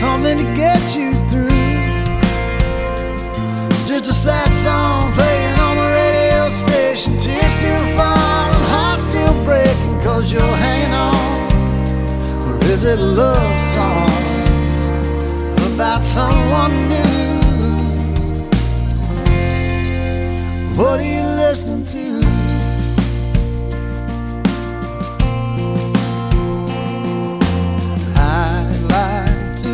something to get you through. Just a sad song playing on the radio station, tears still falling, heart still breaking, 'cause you're hanging on. Or is it a love song about someone new? What are you listening to?